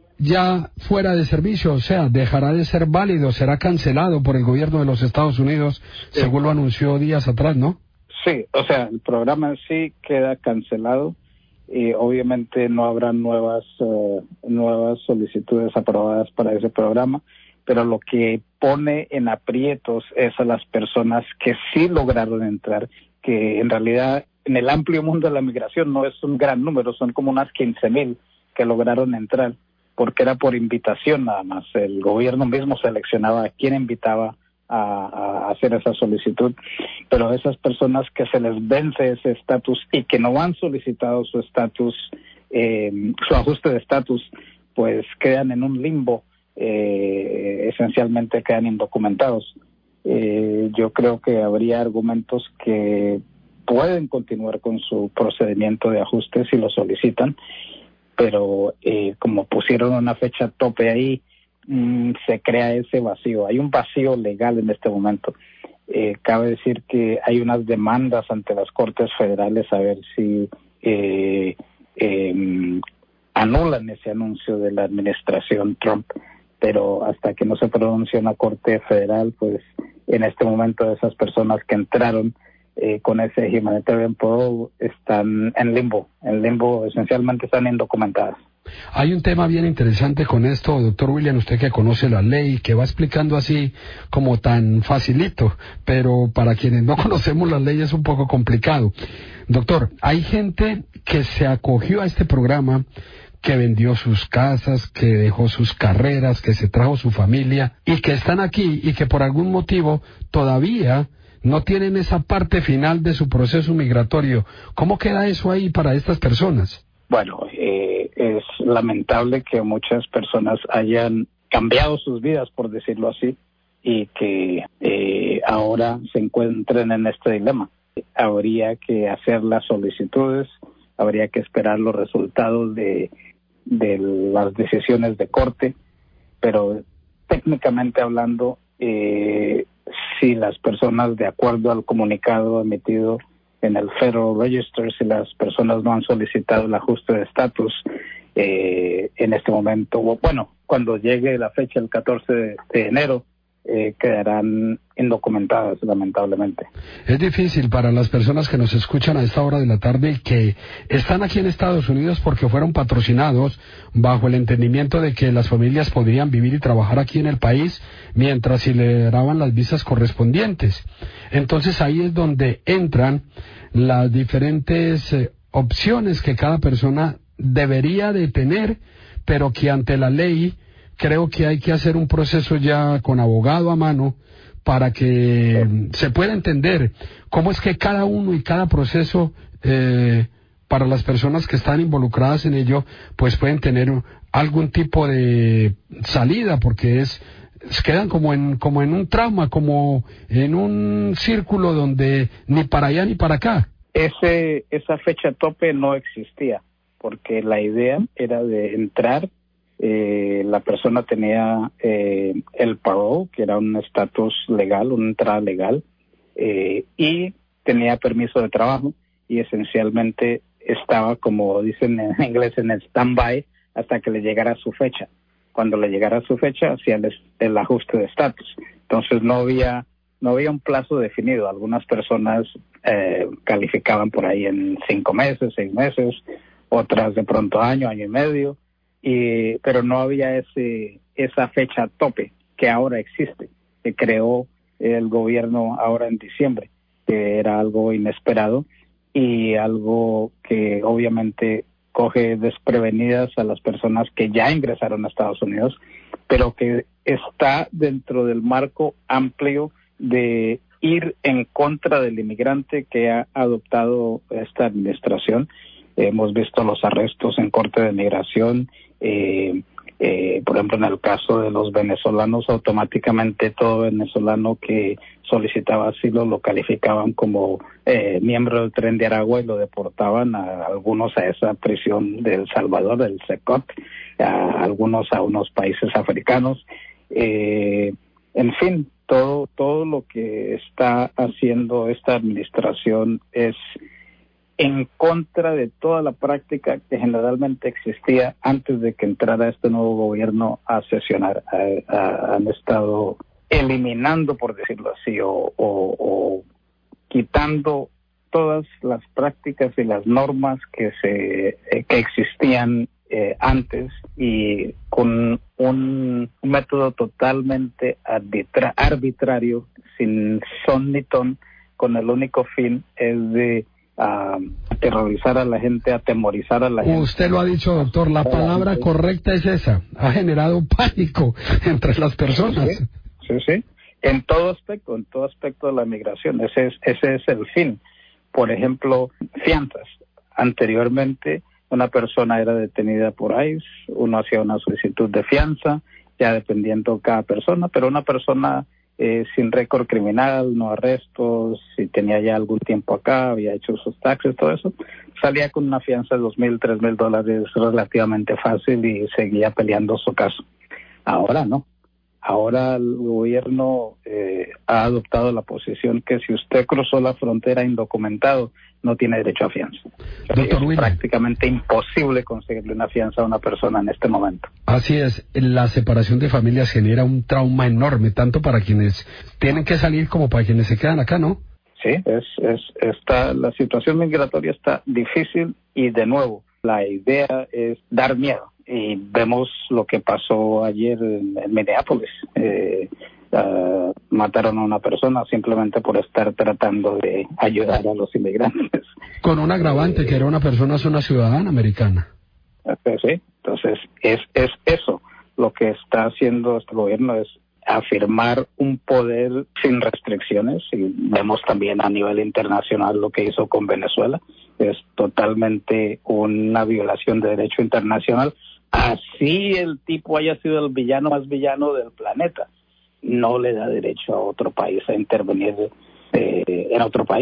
Speaker 3: ya fuera de servicio, o sea, dejará de ser válido, será cancelado por el gobierno de los Estados Unidos, sí, según lo anunció días atrás, ¿no?
Speaker 22: Sí, o sea, el programa en sí queda cancelado y obviamente no habrá nuevas uh, nuevas solicitudes aprobadas para ese programa, pero lo que pone en aprietos es a las personas que sí lograron entrar, que en realidad en el amplio mundo de la migración no es un gran número, son como unas quince mil que lograron entrar, porque era por invitación nada más. El gobierno mismo seleccionaba a quién invitaba a, a hacer esa solicitud, pero esas personas que se les vence ese estatus y que no han solicitado su estatus, eh, su ajuste de estatus, pues quedan en un limbo, eh, esencialmente quedan indocumentados. Eh, yo creo que habría argumentos que pueden continuar con su procedimiento de ajuste si lo solicitan, pero eh, como pusieron una fecha tope ahí, mmm, se crea ese vacío. Hay un vacío legal en este momento. Eh, cabe decir que hay unas demandas ante las Cortes Federales a ver si eh, eh, anulan ese anuncio de la administración Trump, pero hasta que no se pronuncie una Corte Federal, pues en este momento esas personas que entraron Eh, con ese Humanitarian Parole están en limbo, en limbo esencialmente están indocumentadas.
Speaker 3: Hay un tema bien interesante con esto, doctor William, usted que conoce la ley, que va explicando así como tan facilito, pero para quienes no conocemos la ley es un poco complicado. Doctor, hay gente que se acogió a este programa, que vendió sus casas, que dejó sus carreras, que se trajo su familia y que están aquí y que por algún motivo todavía no tienen esa parte final de su proceso migratorio. ¿Cómo queda eso ahí para estas personas?
Speaker 22: Bueno, eh, es lamentable que muchas personas hayan cambiado sus vidas, por decirlo así, y que eh, ahora se encuentren en este dilema. Habría que hacer las solicitudes habría que esperar los resultados de, de las decisiones de corte, pero técnicamente hablando, eh, si las personas, de acuerdo al comunicado emitido en el Federal Register, si las personas no han solicitado el ajuste de estatus eh, en este momento, o bueno, cuando llegue la fecha, el catorce de, de enero, eh, quedarán indocumentadas, lamentablemente.
Speaker 3: Es difícil para las personas que nos escuchan a esta hora de la tarde y que están aquí en Estados Unidos porque fueron patrocinados bajo el entendimiento de que las familias podrían vivir y trabajar aquí en el país mientras se le daban las visas correspondientes. Entonces ahí es donde entran las diferentes eh, opciones que cada persona debería de tener, pero que ante la ley creo que hay que hacer un proceso ya con abogado a mano para que se pueda entender cómo es que cada uno y cada proceso eh, para las personas que están involucradas en ello pues pueden tener algún tipo de salida, porque es quedan como en como en un trauma, como en un círculo donde ni para allá ni para acá.
Speaker 22: Ese esa fecha tope no existía, porque la idea era de entrar. Eh, la persona tenía eh, el parole, que era un estatus legal, una entrada legal, eh, y tenía permiso de trabajo, y esencialmente estaba, como dicen en inglés, en el stand-by hasta que le llegara su fecha. Cuando le llegara su fecha, hacía el, el ajuste de estatus. Entonces no había no había un plazo definido. Algunas personas eh, calificaban por ahí en cinco meses, seis meses, otras de pronto año, año y medio. Y, pero no había ese esa fecha tope que ahora existe, que creó el gobierno ahora en diciembre, que era algo inesperado y algo que obviamente coge desprevenidas a las personas que ya ingresaron a Estados Unidos, pero que está dentro del marco amplio de ir en contra del inmigrante que ha adoptado esta administración. Hemos visto los arrestos en Corte de Migración, eh, eh, por ejemplo, en el caso de los venezolanos, automáticamente todo venezolano que solicitaba asilo lo calificaban como eh, miembro del Tren de Aragua y lo deportaban a algunos a esa prisión de El Salvador, del SECOT, a algunos a unos países africanos. Eh, en fin, todo, todo lo que está haciendo esta administración es en contra de toda la práctica que generalmente existía antes de que entrara este nuevo gobierno a sesionar. A, a, han estado eliminando, por decirlo así, o, o, o quitando todas las prácticas y las normas que se eh, que existían eh, antes, y con un método totalmente arbitra- arbitrario, sin son ni ton, con el único fin es de a aterrorizar a la gente, atemorizar a la gente.
Speaker 3: Usted lo ha dicho, doctor, la palabra correcta es esa. Ha generado pánico entre las personas.
Speaker 22: Sí, sí, sí. En todo aspecto, en todo aspecto de la migración. Ese es, ese es el fin. Por ejemplo, fianzas. Anteriormente, una persona era detenida por ICE, uno hacía una solicitud de fianza, ya dependiendo cada persona, pero una persona Eh, sin récord criminal, no arrestos, si tenía ya algún tiempo acá, había hecho sus taxes, todo eso, salía con una fianza de dos mil, tres mil dólares relativamente fácil y seguía peleando su caso. Ahora no. Ahora el gobierno eh, ha adoptado la posición que si usted cruzó la frontera indocumentado, no tiene derecho a fianza. O sea, es William. prácticamente imposible conseguirle una fianza a una persona en este momento.
Speaker 3: Así es, la separación de familias genera un trauma enorme, tanto para quienes tienen que salir como para quienes se quedan acá, ¿no?
Speaker 22: Sí, es, es, está, la situación migratoria está difícil y, de nuevo, la idea es dar miedo. Y vemos lo que pasó ayer en, en Minneapolis. Eh, uh, mataron a una persona simplemente por estar tratando de ayudar a los inmigrantes.
Speaker 3: Con un agravante, eh, que era una persona, es una ciudadana americana.
Speaker 22: Sí, entonces es, es eso. Lo que está haciendo este gobierno es afirmar un poder sin restricciones, y vemos también a nivel internacional lo que hizo con Venezuela. Es totalmente una violación de derecho internacional. Así el tipo haya sido el villano más villano del planeta, no le da derecho a otro país a intervenir eh, en otro país.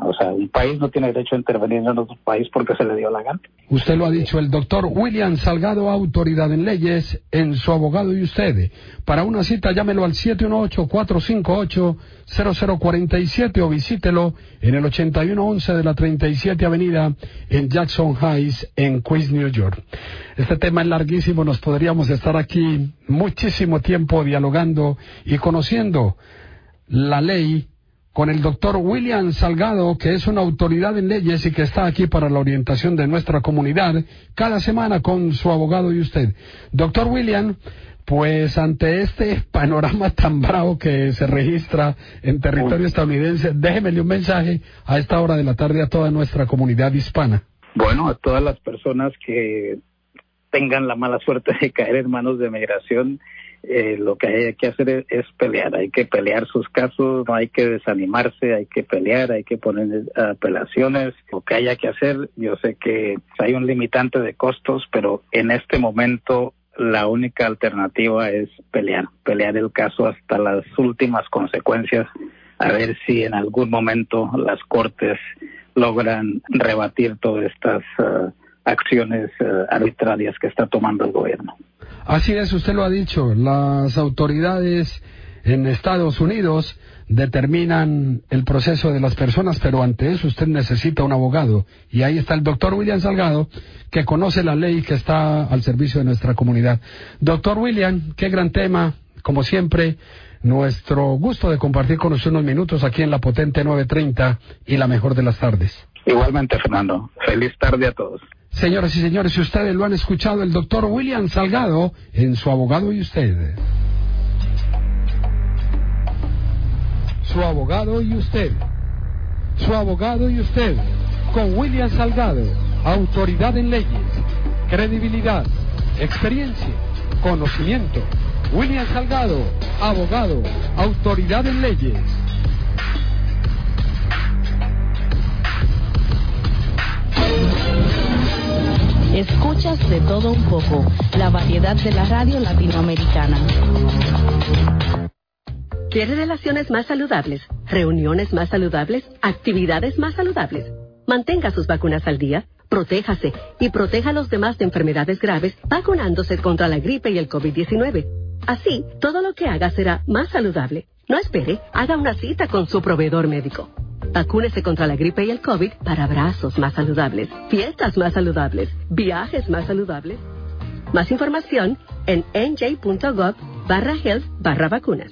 Speaker 22: O sea, un país no tiene derecho a intervenir en otro país porque se le dio la gana.
Speaker 3: Usted lo ha dicho, el doctor William Salgado, autoridad en leyes, en Su Abogado y Usted. Para una cita, llámelo al siete uno ocho, cuatro cinco ocho, cero cero cuatro siete o visítelo en el ochenta y uno once de la treinta y siete Avenida en Jackson Heights, en Queens, New York. Este tema es larguísimo, nos podríamos estar aquí muchísimo tiempo dialogando y conociendo la ley con el doctor William Salgado, que es una autoridad en leyes y que está aquí para la orientación de nuestra comunidad cada semana con Su Abogado y Usted. Doctor William, pues ante este panorama tan bravo que se registra en territorio estadounidense, déjemele un mensaje a esta hora de la tarde a toda nuestra comunidad hispana.
Speaker 22: Bueno, a todas las personas que tengan la mala suerte de caer en manos de migración, eh, lo que hay que hacer es, es pelear, hay que pelear sus casos, no hay que desanimarse, hay que pelear, hay que poner apelaciones, lo que haya que hacer. Yo sé que hay un limitante de costos, pero en este momento la única alternativa es pelear, pelear el caso hasta las últimas consecuencias, a ver si en algún momento las cortes logran rebatir todas estas uh, acciones uh, arbitrarias que está tomando el gobierno.
Speaker 3: Así es, usted lo ha dicho, las autoridades en Estados Unidos determinan el proceso de las personas, pero ante eso usted necesita un abogado, y ahí está el doctor William Salgado, que conoce la ley, que está al servicio de nuestra comunidad. Doctor William, qué gran tema, como siempre, nuestro gusto de compartir con usted unos minutos aquí en la potente nueve treinta y la mejor de las tardes.
Speaker 22: Igualmente, Fernando, feliz tarde a todos.
Speaker 3: Señoras y señores, si ustedes lo han escuchado, el doctor William Salgado en Su Abogado y Usted. Su Abogado y Usted. Su Abogado y Usted. Con William Salgado, autoridad en leyes, credibilidad, experiencia, conocimiento. William Salgado, abogado, autoridad en leyes.
Speaker 4: Escuchas de todo un poco, la variedad de la radio latinoamericana.
Speaker 10: ¿Quiere relaciones más saludables? ¿Reuniones más saludables? ¿Actividades más saludables? Mantenga sus vacunas al día, protéjase y proteja a los demás de enfermedades graves vacunándose contra la gripe y el COVID diecinueve. Así, todo lo que haga será más saludable. No espere, haga una cita con su proveedor médico. Vacúnese contra la gripe y el COVID para abrazos más saludables, fiestas más saludables, viajes más saludables. Más información en nj.gov barra health barra vacunas.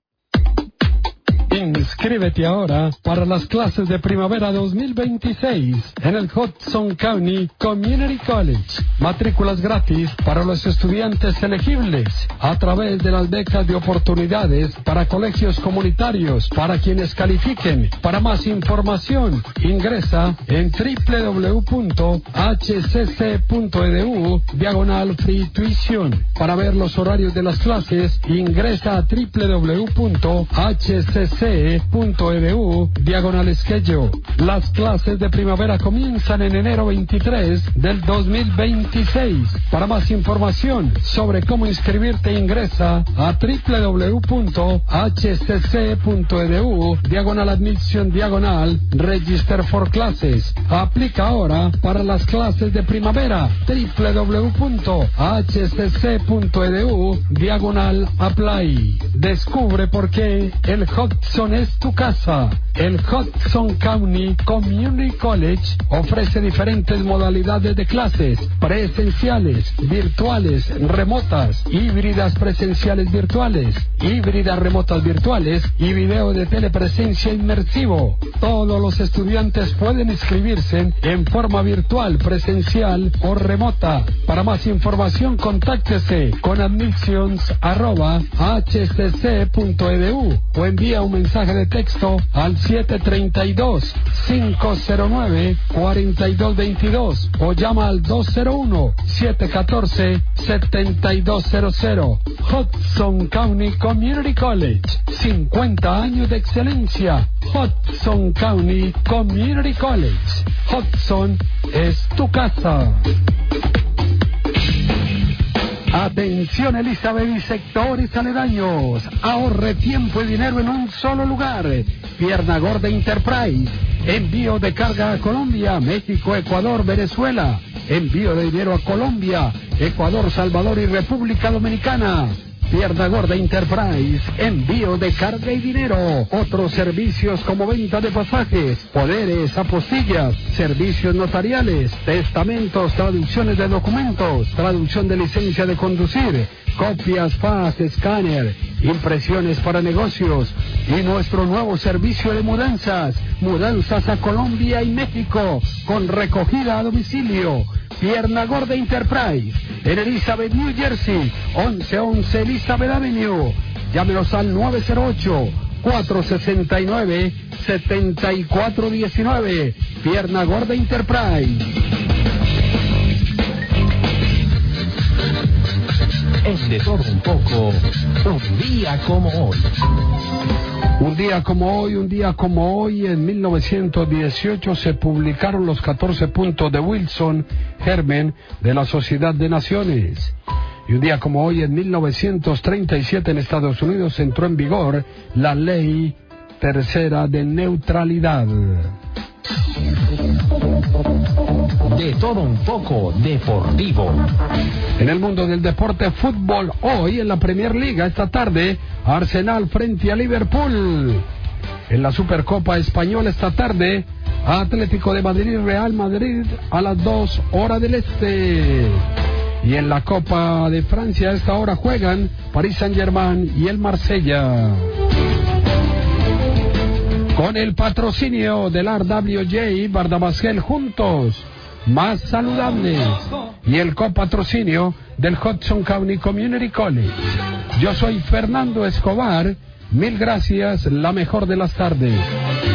Speaker 3: Inscríbete ahora para las clases de primavera dos mil veintiséis en el Hudson County Community College. Matrículas gratis para los estudiantes elegibles a través de las becas de oportunidades para colegios comunitarios para quienes califiquen. Para más información, ingresa en w w w punto h c c punto e d u diagonal free tuition. Para ver los horarios de las clases, ingresa a w w w punto h c c punto e d u diagonal schedule. Las clases de primavera comienzan en enero veintitrés del dos mil veintiséis. Para más información sobre cómo inscribirte, ingresa a w w w punto h c c punto e d u diagonal admission diagonal register for classes. Aplica ahora para las clases de primavera. w w w punto h c c punto e d u diagonal apply. Descubre por qué el Hudson es tu casa. El Hudson County Community College ofrece diferentes modalidades de clases: presenciales, virtuales, remotas, híbridas presenciales virtuales, híbridas remotas virtuales y video de telepresencia inmersivo. Todos los estudiantes pueden inscribirse en forma virtual, presencial o remota. Para más información, contáctese con admissions arroba h c c punto e d u o envía un mensaje de texto al siete tres dos, cinco cero nueve, cuatro dos dos dos o llama al dos cero uno, siete uno cuatro, siete dos cero cero. Hudson County Community College, cincuenta años de excelencia. Hudson County Community College. Hudson es tu casa. Atención Elizabeth y sectores aledaños. Ahorre tiempo y dinero en un solo lugar. Pierna Gorda Enterprise. Envío de carga a Colombia, México, Ecuador, Venezuela. Envío de dinero a Colombia, Ecuador, Salvador y República Dominicana. Pierna Gorda Enterprise, envío de carga y dinero. Otros servicios como venta de pasajes, poderes, apostillas, servicios notariales, testamentos, traducciones de documentos, traducción de licencia de conducir, copias, fax, escáner, impresiones para negocios y nuestro nuevo servicio de mudanzas, mudanzas a Colombia y México con recogida a domicilio. Pierna Gorda Enterprise, en Elizabeth, New Jersey, once once Elizabeth Avenue. Llámenos al nueve cero ocho, cuatro seis nueve, siete cuatro uno nueve. Pierna Gorda Enterprise.
Speaker 2: En De Todo Un Poco, un día como hoy.
Speaker 3: Un día como hoy, un día como hoy, en mil novecientos dieciocho se publicaron los catorce puntos de Wilson Germen de la Sociedad de Naciones. Y un día como hoy, en mil novecientos treinta y siete en Estados Unidos entró en vigor la Ley Tercera de Neutralidad.
Speaker 2: De Todo Un Poco Deportivo.
Speaker 3: En el mundo del deporte, fútbol, hoy en la Premier League, esta tarde, Arsenal frente a Liverpool. En la Supercopa Española esta tarde, Atlético de Madrid y Real Madrid a las dos horas del este. Y en la Copa de Francia a esta hora juegan Paris Saint-Germain y el Marsella. Con el patrocinio del R W J, Bardabasquel juntos, más saludables, y el copatrocinio del Hudson County Community College. Yo soy Fernando Escobar, mil gracias, la mejor de las tardes.